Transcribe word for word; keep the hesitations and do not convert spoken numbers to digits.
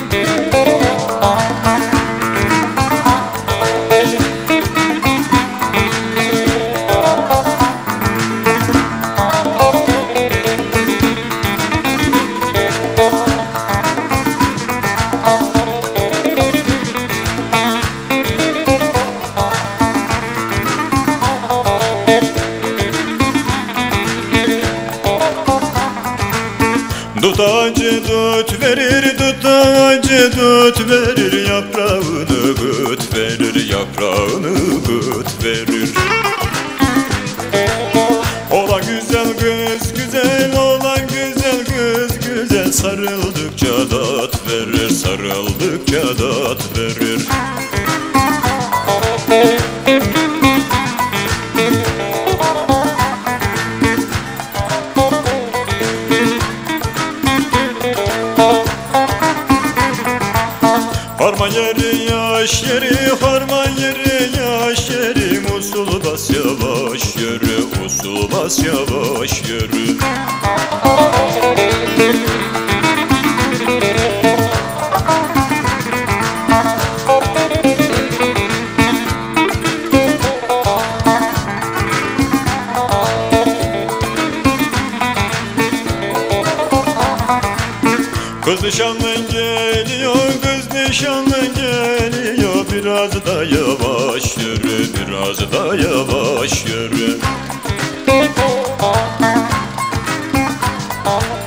Dut ağacı dut verir, dut ağacı dut verir, yaprağını gıt verir, yaprağını gıt verir. Olan güzel kız güzel, olan güzel kız güzel, sarıldıkça dat verir, sarıldıkça dat verir. Harman yeri yaş yeri, harman yeri yaş yeri, usul bas yavaş yürü, usul bas yavaş yürü. Kız nişanlın geliyor, kız nişanlın geliyor, biraz da yavaş yürü, biraz da yavaş yürü.